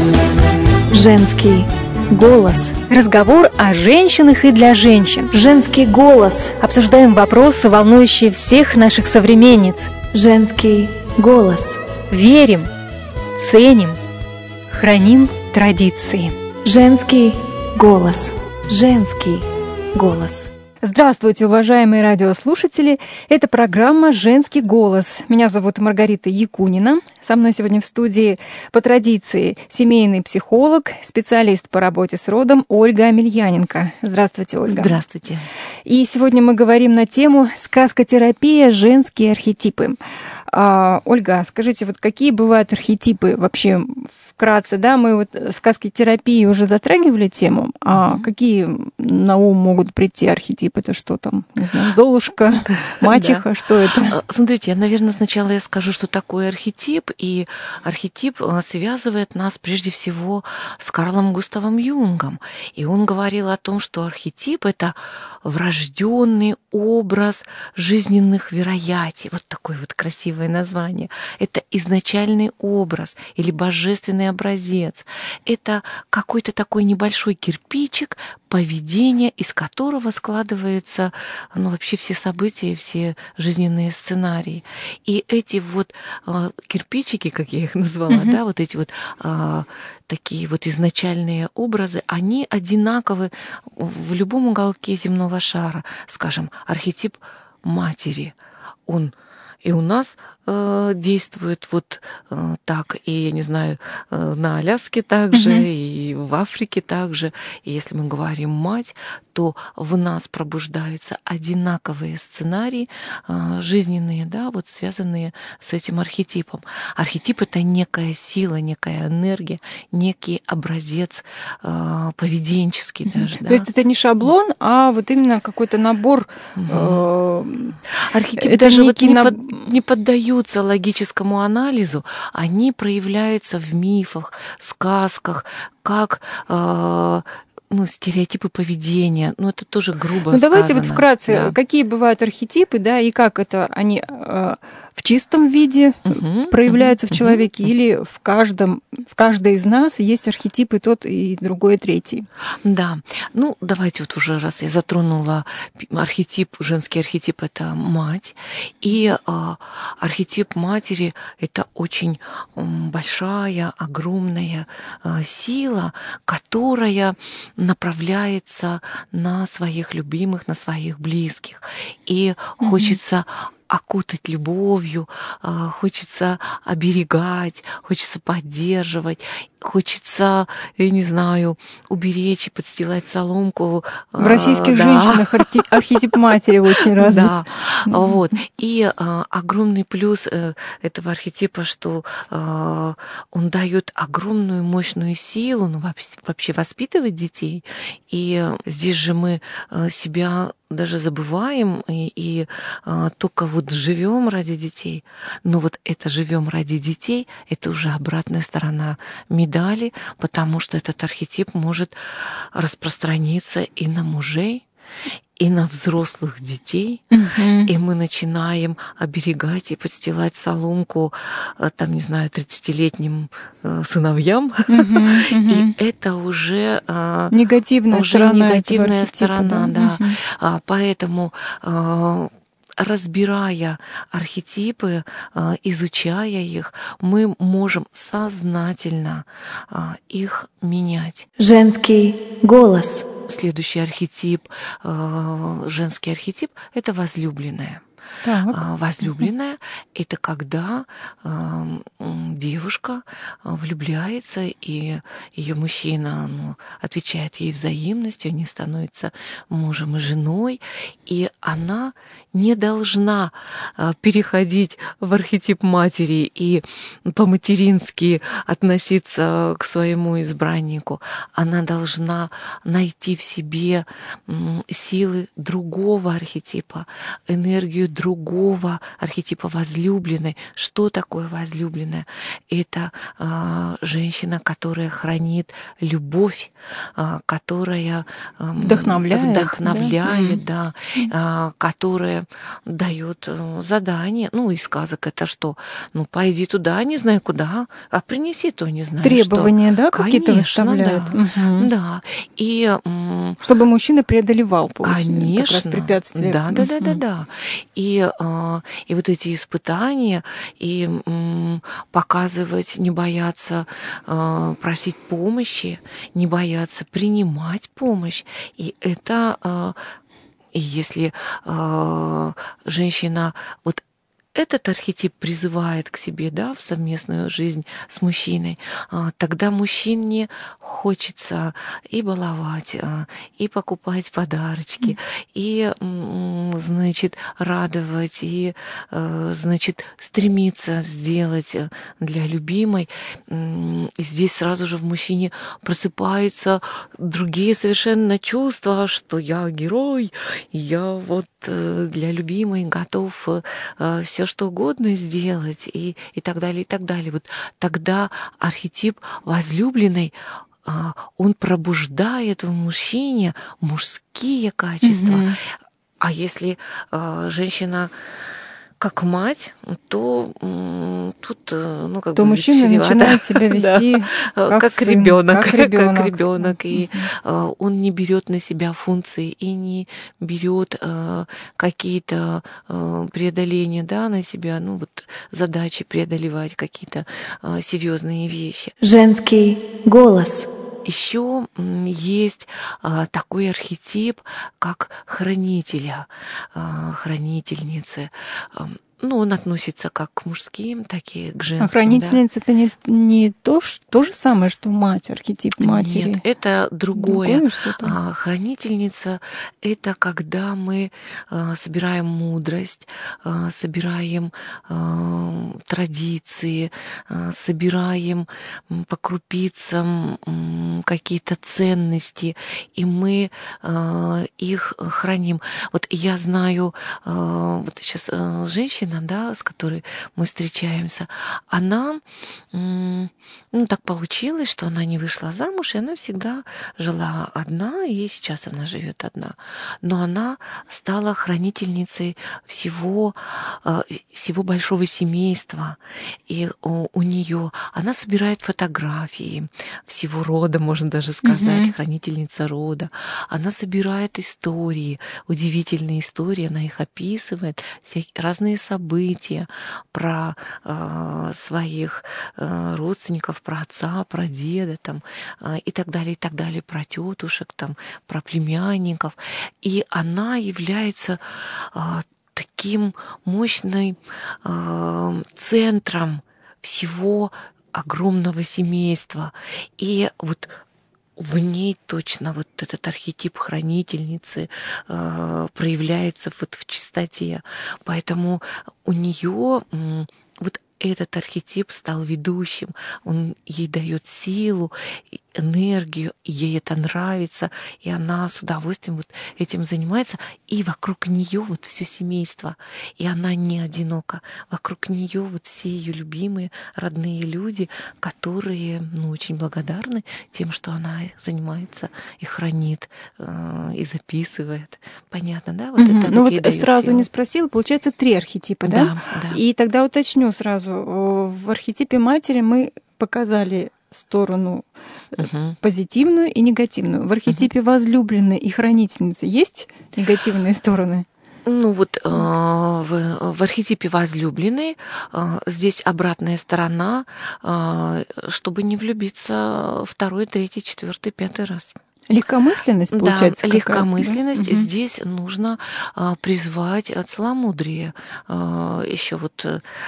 Женский голос. Разговор о женщинах и для женщин. Женский голос. Обсуждаем вопросы, волнующие всех наших современниц. Женский голос. Верим, ценим, храним традиции. Женский голос. Женский голос. Здравствуйте, уважаемые радиослушатели! Это программа «Женский голос». Меня зовут Маргарита Якунина. Со мной сегодня в студии по традиции семейный психолог, специалист по работе с родом Ольга Амельяненко. Здравствуйте, Ольга. Здравствуйте. И сегодня мы говорим на тему «Сказкотерапия. Женские архетипы». Ольга, скажите, вот какие бывают архетипы вообще вкратце, да? Мы вот в сказкотерапии уже затрагивали тему, а какие на ум могут прийти архетипы? Это что там, не знаю, Золушка, мачеха, что это? Смотрите, наверное, сначала я скажу, что такое архетип, и архетип связывает нас прежде всего с Карлом Густавом Юнгом, и он говорил о том, что архетип — это врожденный образ жизненных вероятий, вот такое вот красивое название. Это изначальный образ или божественный образец. Это какой-то такой небольшой кирпичик поведения, из которого складываются вообще все события, все жизненные сценарии. И эти вот кирпичики, как я их назвала, да, вот эти вот такие вот изначальные образы, они одинаковы в любом уголке земного шара. Скажем, архетип матери, он и у нас действует вот так, и, я не знаю, на Аляске также, и в Африке также. И если мы говорим «мать», то в нас пробуждаются одинаковые сценарии жизненные, да, вот связанные с этим архетипом. Архетип — это некая сила, некая энергия, некий образец поведенческий даже. То есть это не шаблон, а вот именно какой-то набор. Архетипы даже вот не поддаются логическому анализу, они проявляются в мифах, сказках, как стереотипы поведения. Это тоже грубо сказано. Давайте вот вкратце, какие бывают архетипы, да, и как это они в чистом виде проявляются в человеке, или в каждой из нас есть архетипы тот и другой, и третий. Да. Давайте вот уже, раз я затронула архетип, женский архетип — это мать, и архетип матери — это очень большая, огромная сила, которая направляется на своих любимых, на своих близких. И хочется окутать любовью, хочется оберегать, хочется поддерживать, хочется, я не знаю, уберечь и подстилать соломку. В российских женщинах архетип матери очень развит. Да, вот. И огромный плюс этого архетипа, что он дает огромную мощную силу, вообще воспитывать детей. И здесь же мы себя даже забываем и только вот живем ради детей. Но вот это живем ради детей — это уже обратная сторона медали, потому что этот архетип может распространиться и на мужей, и на взрослых детей, и мы начинаем оберегать и подстилать соломку, там, не знаю, 30-летним сыновьям, и это уже негативная сторона, да. Поэтому разбирая архетипы, изучая их, мы можем сознательно их менять. Женский голос. Следующий архетип, женский архетип — это возлюбленная. Возлюбленная — это когда девушка влюбляется, и ее мужчина отвечает ей взаимностью, они становятся мужем и женой, и она не должна переходить в архетип матери и по-матерински относиться к своему избраннику. Она должна найти в себе силы другого архетипа, энергию другого архетипа возлюбленной. Что такое возлюбленная? Это женщина, которая хранит любовь, которая вдохновляет, да, которая дает задание. Ну, из сказок это что? Ну, пойди туда, не знаю куда, а принеси то, не знаю Требования, что. да, какие-то выставляют? Да. Да. И, чтобы мужчина преодолевал, конечно, как раз препятствия. Да. И вот эти испытания, и показывать, не бояться просить помощи, не бояться принимать помощь. И это, если женщина вот этот архетип призывает к себе, да, в совместную жизнь с мужчиной, тогда мужчине хочется и баловать, и покупать подарочки, и, значит, радовать, и, значит, стремиться сделать для любимой. И здесь сразу же в мужчине просыпаются другие совершенно чувства, что я герой, я вот для любимой готов все что угодно сделать и так далее, и так далее. Вот тогда архетип возлюбленной, он пробуждает в мужчине мужские качества. А если женщина как мать, то тут, ну, как то бы мужчина начинает себя вести как сын, ребенок, как ребенок. и он не берет на себя функции и не берет какие-то преодоления, да, на себя, ну вот задачи преодолевать какие-то серьезные вещи. Женский голос. Еще есть такой архетип, как хранителя, хранительницы. Ну, он относится как к мужским, так и к женским. А хранительница это не то же самое, что мать, архетип матери. Нет, это другое. Что-то. Хранительница — это когда мы собираем мудрость, собираем традиции, собираем по крупицам какие-то ценности, и мы их храним. Вот я знаю, вот сейчас женщина, да, с которой мы встречаемся, она, ну, так получилось, что она не вышла замуж, и она всегда жила одна, и сейчас она живет одна. Но она стала хранительницей всего большого семейства. И у нее она собирает фотографии всего рода, можно даже сказать, хранительница рода. Она собирает истории, удивительные истории, она их описывает, разные события про своих родственников, про отца, про деда там, и так далее, про тетушек, там, про племянников. И она является таким мощным центром всего огромного семейства. И вот в ней точно вот этот архетип хранительницы проявляется вот в чистоте. Поэтому у нее вот этот архетип стал ведущим. Он ей дает силу, энергию, ей это нравится, и она с удовольствием вот этим занимается. И вокруг нее вот все семейство, и она не одинока. Вокруг нее вот все ее любимые, родные люди, которые, ну, очень благодарны тем, что она занимается и хранит, и записывает. Понятно, да? Вот это Ну вот вот сразу силу. Не спросила, получается 3 архетипа, да? Да. И тогда уточню сразу. В архетипе матери мы показали сторону позитивную и негативную. В архетипе возлюбленной и хранительницы есть негативные стороны? Ну вот в архетипе возлюбленной здесь обратная сторона, чтобы не влюбиться 2-й, 3-й, 4-й, 5-й раз. Легкомысленность, получается? Да, легкомысленность. Да? Здесь нужно призвать целомудрие еще вот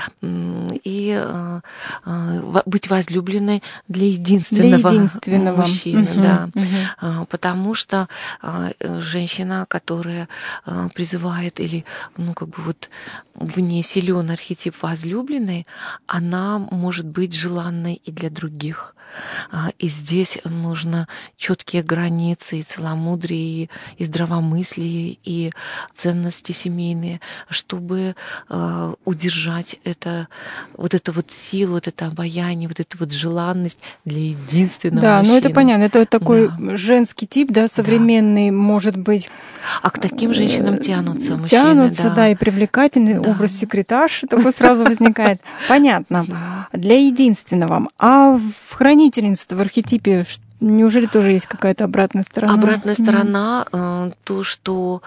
и быть возлюбленной для единственного мужчины, да, потому что женщина, которая призывает или, ну, как бы вот в ней силен архетип возлюбленной, она может быть желанной и для других. И здесь нужно четкие границы и целомудрие, и здравомыслие, и ценности семейные, чтобы удержать вот эту вот силу, вот это обаяние, вот эту вот желанность для единственного Да, мужчины. ну это понятно. Это вот такой Да. женский тип, да, современный, может быть. А к таким женщинам тянутся мужчины, Тянутся, да, и привлекательный Да. образ секретарши такой сразу возникает. Понятно. Для единственного. А в хранительнице, в архетипе, неужели тоже есть какая-то обратная сторона? Обратная сторона, то, что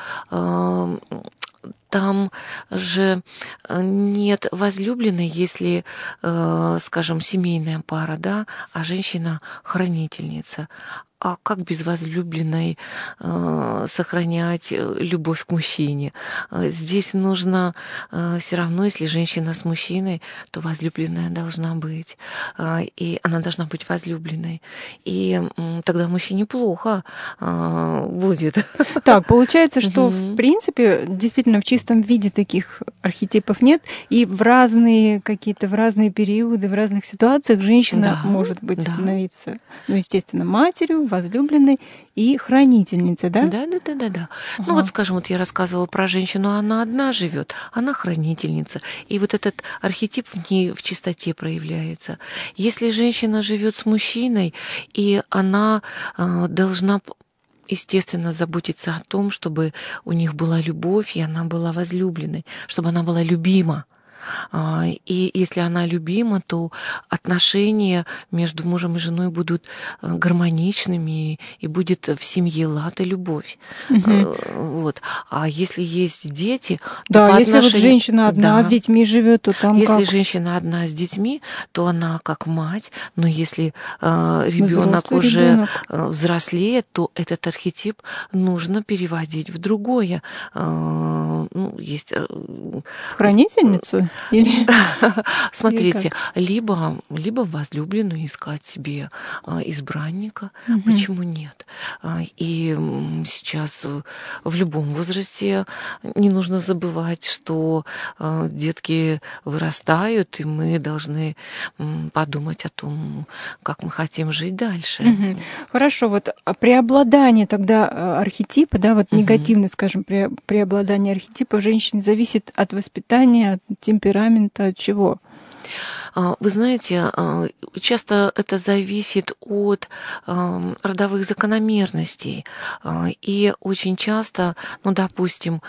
там же нет возлюбленной, если, скажем, семейная пара, да, а женщина-хранительница. А как без возлюбленной сохранять любовь к мужчине? Здесь нужно все равно, если женщина с мужчиной, то возлюбленная должна быть. И она должна быть возлюбленной. И тогда мужчине плохо будет. Так, получается, что в принципе действительно в чистом виде таких архетипов нет, и в разные периоды, в разных ситуациях женщина может быть становиться, ну, естественно, матерью, возлюбленной и хранительницей, да? Да. Ага. Ну вот, скажем, вот я рассказывала про женщину, она одна живет, она хранительница, и вот этот архетип в ней в чистоте проявляется. Если женщина живет с мужчиной, и она должна, естественно, заботиться о том, чтобы у них была любовь, и она была возлюбленной, чтобы она была любима. И если она любима, то отношения между мужем и женой будут гармоничными, и будет в семье лад и любовь. Вот. А если есть дети, да, то если вот женщина одна с детьми живет, то там если как? женщина одна с детьми, то она как мать, но если ребенок уже взрослеет, то этот архетип нужно переводить в другое. Есть хранительницу? Или... Смотрите, либо возлюбленную искать себе избранника, почему нет? И сейчас в любом возрасте не нужно забывать, что детки вырастают, и мы должны подумать о том, как мы хотим жить дальше. Хорошо, вот преобладание тогда архетипа, да, вот негативное, скажем, преобладание архетипа в женщине зависит от воспитания, от темперамента, от чего? Вы знаете, часто это зависит от родовых закономерностей. И очень часто, ну, допустим,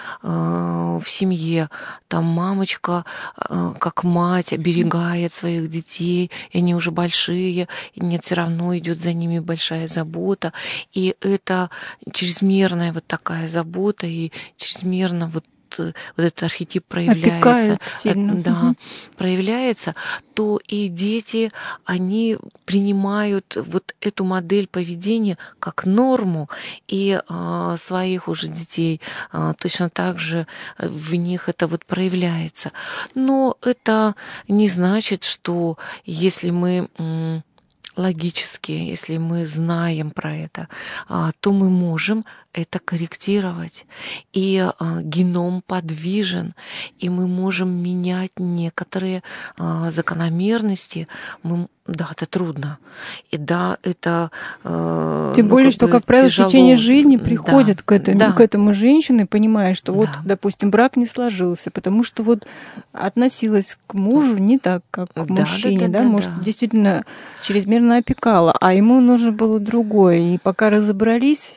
в семье там мамочка, как мать, оберегает своих детей, и они уже большие, и нет, все равно идет за ними большая забота. И это чрезмерная вот такая забота, и чрезмерно вот этот архетип проявляется, сильно. проявляется, то и дети, они принимают вот эту модель поведения как норму, и своих уже детей точно так же в них это вот проявляется. Но это не значит, что если мы логически, если мы знаем про это, то мы можем это корректировать. И геном подвижен, и мы можем менять некоторые закономерности. Да, это трудно. И да, это тем более, что, как правило, тяжело. В течение жизни приходят к этому женщины, понимая, что вот, допустим, брак не сложился, потому что вот относилась к мужу не так, как к мужчине, может, действительно чрезмерно опекала, а ему нужно было другое. И пока разобрались,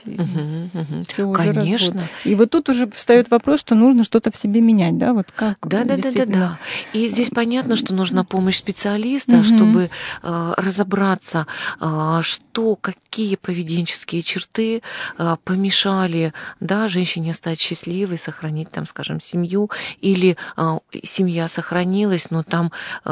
все уже развод. И вот тут уже встает вопрос, что нужно что-то в себе менять, да? Вот как? Да. И здесь понятно, что нужна помощь специалиста, чтобы разобраться, какие поведенческие черты помешали, да, женщине стать счастливой, сохранить там, скажем, семью, или семья сохранилась, но там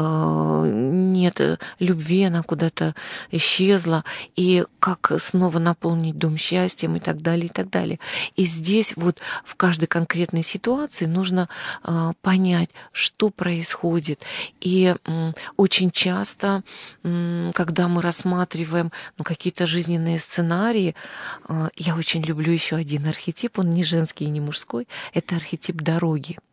нет любви, она куда-то исчезла, и как снова наполнить дом счастьем и так далее, и так далее. И здесь вот в каждой конкретной ситуации нужно понять, что происходит. И очень часто, когда мы рассматриваем какие-то жизненные сценарии, я очень люблю еще один архетип, он не женский и не мужской, это архетип дороги.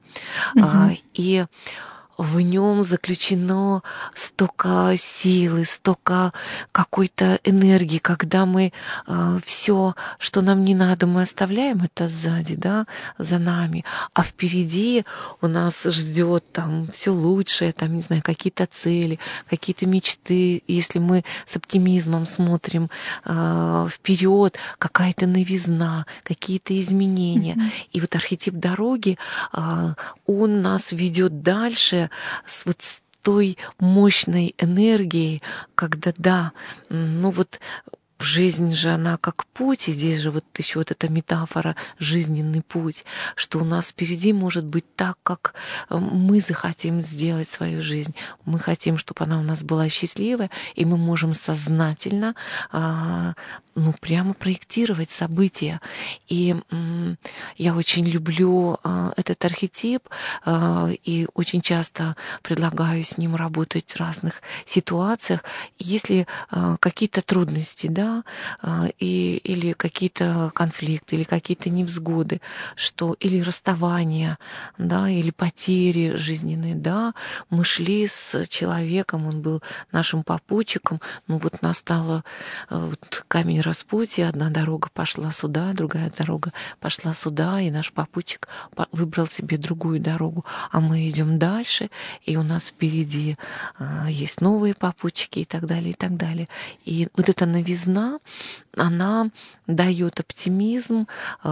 И в нем заключено столько силы, столько какой-то энергии, когда мы все, что нам не надо, мы оставляем это сзади, да, за нами, а впереди у нас ждет там все лучшее, там, не знаю, какие-то цели, какие-то мечты. Если мы с оптимизмом смотрим вперед, какая-то новизна, какие-то изменения. И вот архетип дороги, он нас ведет дальше с той мощной энергией, когда, да, ну вот жизнь же, она как путь, и здесь же вот еще вот эта метафора «жизненный путь», что у нас впереди может быть так, как мы захотим сделать свою жизнь. Мы хотим, чтобы она у нас была счастливая, и мы можем сознательно прямо проектировать события. И я очень люблю этот архетип, и очень часто предлагаю с ним работать в разных ситуациях. Если какие-то трудности, да, или какие-то конфликты, или какие-то невзгоды, или расставания, да, или потери жизненные, да, мы шли с человеком, он был нашим попутчиком, вот настало камень распутья, одна дорога пошла сюда, другая дорога пошла сюда, и наш попутчик выбрал себе другую дорогу, а мы идем дальше, и у нас впереди есть новые попутчики и так далее, и так далее. И вот эта новизна, она дает оптимизм,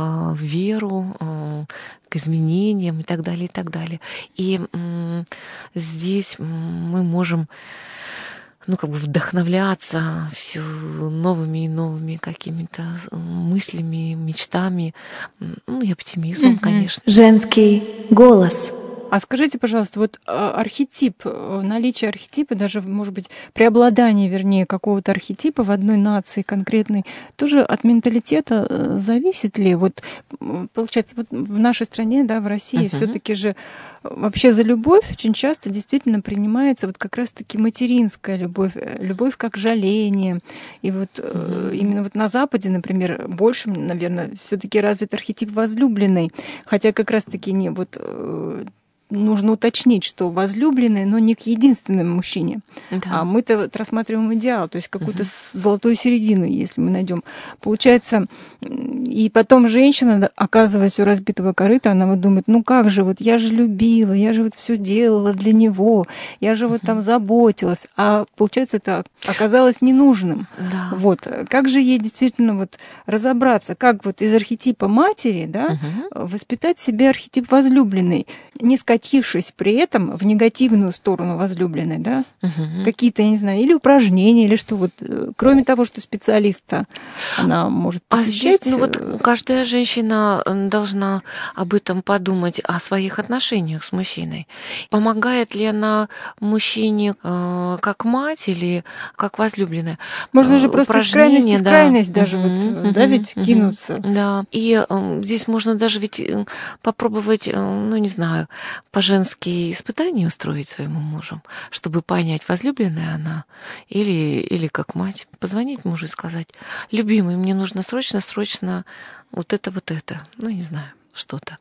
веру к изменениям и так далее, и так далее. И здесь мы можем вдохновляться все новыми и новыми какими-то мыслями, мечтами, и оптимизмом, конечно. Женский голос. А скажите, пожалуйста, вот архетип, наличие архетипа, даже, может быть, преобладание, вернее, какого-то архетипа в одной нации конкретной, тоже от менталитета зависит ли? Вот получается, вот в нашей стране, да, в России, все-таки же вообще за любовь очень часто действительно принимается вот как раз-таки материнская любовь, любовь как жаление. И вот именно вот на Западе, например, больше, наверное, все-таки развит архетип возлюбленной, хотя как раз-таки не вот нужно уточнить, что возлюбленный, но не к единственному мужчине. Да. А мы-то вот рассматриваем идеал, то есть какую-то золотую середину, если мы найдем. Получается, и потом женщина, оказываясь у разбитого корыта, она вот думает, как же, вот я же любила, я же вот все делала для него, я же вот там заботилась, а получается, это оказалось ненужным. Да. Вот. Как же ей действительно вот разобраться, как вот из архетипа матери, да, воспитать себе архетип возлюбленной, не скатившись при этом в негативную сторону возлюбленной, да? Какие-то, я не знаю, или упражнения, или что вот, кроме того, что специалиста она может посещать. А здесь, каждая женщина должна об этом подумать, о своих отношениях с мужчиной. Помогает ли она мужчине как мать или как возлюбленная? Можно же просто из крайности в крайность даже ведь кинуться. Да, и здесь можно даже ведь попробовать, не знаю, по-женски испытания устроить своему мужу, чтобы понять, возлюбленная она или как мать. Позвонить мужу и сказать: любимый, мне нужно срочно вот это, не знаю, что-то.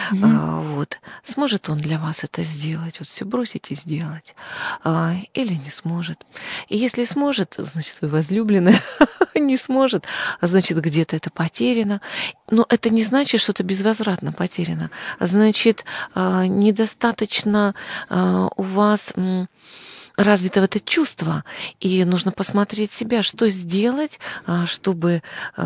Сможет он для вас это сделать, все бросить и сделать, или не сможет. И если сможет, значит, вы возлюбленная, не сможет, значит, где-то это потеряно. Но это не значит, что это безвозвратно потеряно. Значит, недостаточно у вас развито это чувство, и нужно посмотреть себя, что сделать, чтобы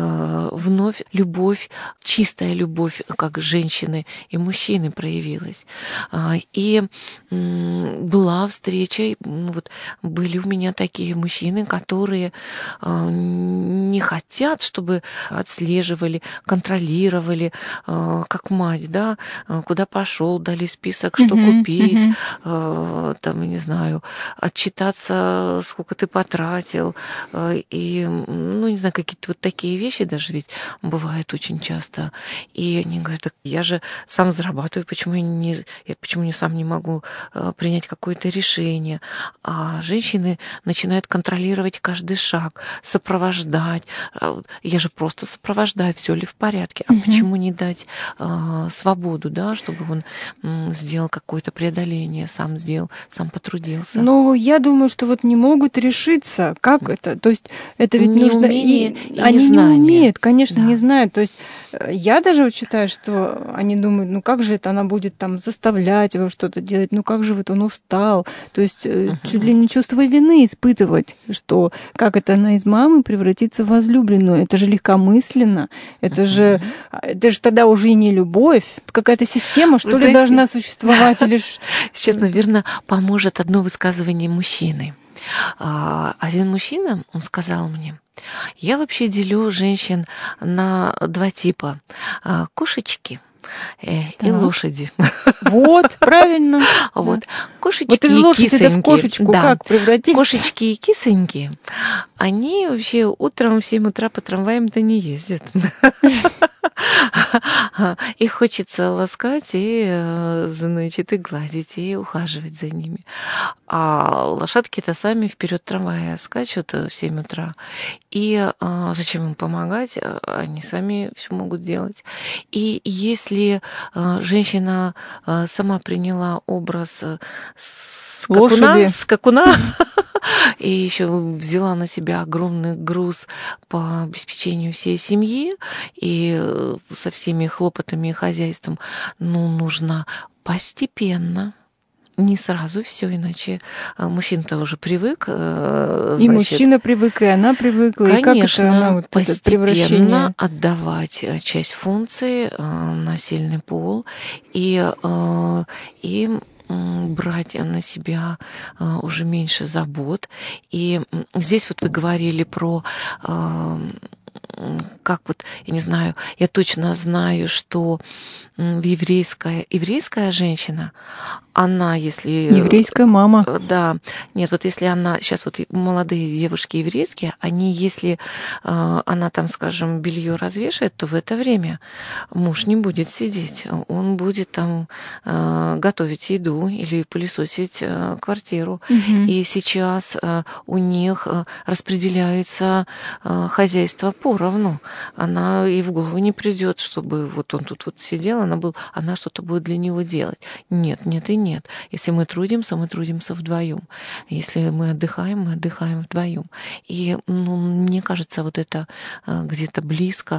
вновь любовь, чистая любовь, как женщины и мужчины, проявилась. И была встреча, были у меня такие мужчины, которые не хотят, чтобы отслеживали, контролировали, как мать, да, куда пошел, дали список, что купить, не знаю, отчитаться, сколько ты потратил, и, ну, не знаю, какие-то вот такие вещи даже ведь бывают очень часто. И они говорят: так я же сам зарабатываю, почему я сам не могу принять какое-то решение? А женщины начинают контролировать каждый шаг, сопровождать. Я же просто сопровождаю, все ли в порядке. А почему не дать свободу, да, чтобы он сделал какое-то преодоление, сам сделал, сам потрудился? Ну, я думаю, что вот не могут решиться. Как это? То есть это ведь нужно... Неумение и они не незнание. умеют, конечно, Да. не знают. То есть я даже вот считаю, что они думают, ну как же это она будет там заставлять его что-то делать, ну как же вот он устал. То есть чуть ли не чувство вины испытывать, что как это она из мамы превратится в возлюбленную. Это же легкомысленно, это же тогда уже и не любовь. Какая-то система, что ли, знаете, должна существовать или... Сейчас, наверное, поможет одно высказывание мужчины. Один мужчина, он сказал мне: я вообще делю женщин на два типа: кошечки и Так. лошади. Вот, правильно. Вот. Да. Кошечки Вот из и лошади да в кисоньки. кошечку Да. как превратить? Кошечки и кисоньки, они вообще утром в 7 утра по трамваям-то не ездят. Их хочется ласкать и, значит, и гладить, и ухаживать за ними. А лошадки-то сами вперед трамвая скачут в 7 утра. И зачем им помогать? Они сами все могут делать. И если женщина сама приняла образ Лошади. скакуна, и еще взяла на себя огромный груз по обеспечению всей семьи и со всеми хлопотами и хозяйством, ну, нужно постепенно. Не сразу все, иначе мужчина-то уже привык. И мужчина привык, и она привыкла. Конечно, и как это она вот это превращение? постепенно отдавать часть функций на сильный пол и брать на себя уже меньше забот. И здесь вот вы говорили про как вот, я не знаю, я точно знаю, что еврейская женщина, она, если... Еврейская мама. Да, нет, вот если она, сейчас вот молодые девушки еврейские, они, если она там, скажем, белье развешает, то в это время муж не будет сидеть, он будет там готовить еду или пылесосить квартиру. И сейчас у них распределяется хозяйство поровну. Она и в голову не придет, чтобы вот он тут вот сидел, она что-то будет для него делать. Нет, нет и нет. Если мы трудимся вдвоем. Если мы отдыхаем вдвоем. И мне кажется, вот это где-то близко.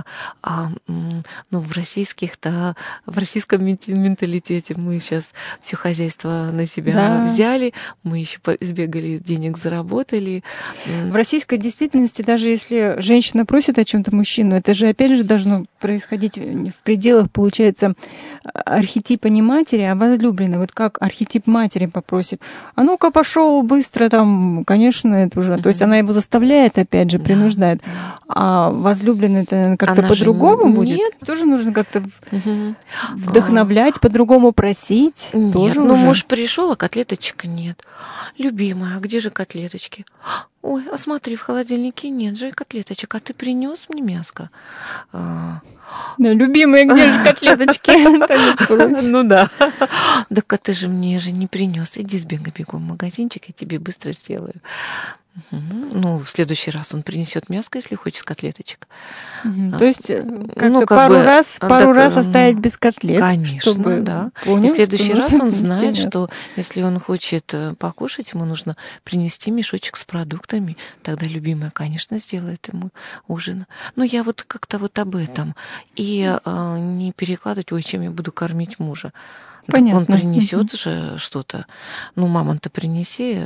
В российском менталитете мы сейчас все хозяйство на себя взяли, мы еще сбегали, денег заработали. В российской действительности, даже если женщина просит о чем-то мужчину, это же опять же должно происходить в пределах, получается, архетипа не матери, а возлюбленной. Вот как архетип матери попросит: а ну-ка пошел быстро там, конечно, это уже. То есть она его заставляет, опять же, принуждает. А возлюбленная это как-то по-другому будет. Нет. Тоже нужно как-то вдохновлять, по-другому просить. Нет, тоже муж пришел, а котлеточек нет. Любимая, а где же котлеточки? Ой, а смотри, в холодильнике нет же котлеточек, а ты принес мне мяско? Да, любимая, где же котлеточки? Ну да. Так а ты же мне не принес. Иди сбегай бегом в магазинчик, я тебе быстро сделаю. Ну, в следующий раз он принесет мяско, если хочет котлеточек. То есть как-то пару раз оставить без котлет. Конечно, чтобы да. Понял, и в следующий раз он знает, мясо. что если он хочет покушать, ему нужно принести мешочек с продуктами. Тогда любимая, конечно, сделает ему ужин. Но я вот как-то вот об этом. И не перекладывать: ой, чем я буду кормить мужа. Понятно. Он принесет же что-то. Ну, мамон-то принеси,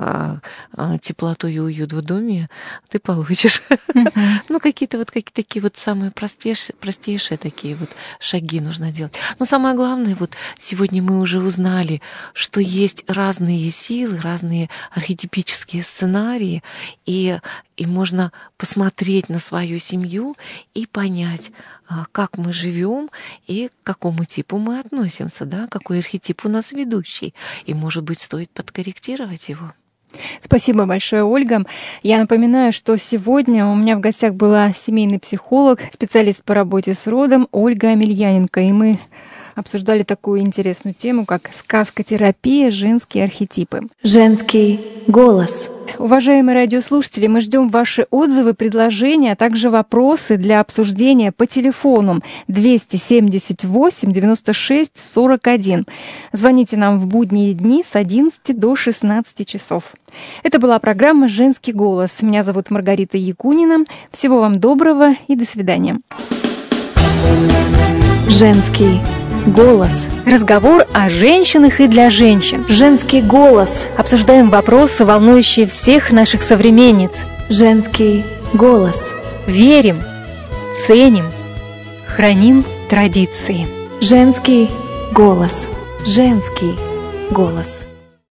теплоту и уют в доме ты получишь. Ну, какие-то такие вот самые простейшие такие вот шаги нужно делать. Но самое главное, вот сегодня мы уже узнали, что есть разные силы, разные архетипические сценарии, и можно посмотреть на свою семью и понять, как мы живем и к какому типу мы относимся, да, какой архетип у нас ведущий. И, может быть, стоит подкорректировать его. Спасибо большое, Ольга. Я напоминаю, что сегодня у меня в гостях была семейный психолог, специалист по работе с родом Ольга Амельяненко. И мы обсуждали такую интересную тему, как сказкотерапия, женские архетипы. Женский голос. Уважаемые радиослушатели, мы ждем ваши отзывы, предложения, а также вопросы для обсуждения по телефону 278 96 41. Звоните нам в будние дни с 11 до 16 часов. Это была программа «Женский голос». Меня зовут Маргарита Якунина. Всего вам доброго и до свидания. Женский голос. Разговор о женщинах и для женщин. Женский голос. Обсуждаем вопросы, волнующие всех наших современниц. Женский голос. Верим, ценим, храним традиции. Женский голос. Женский голос.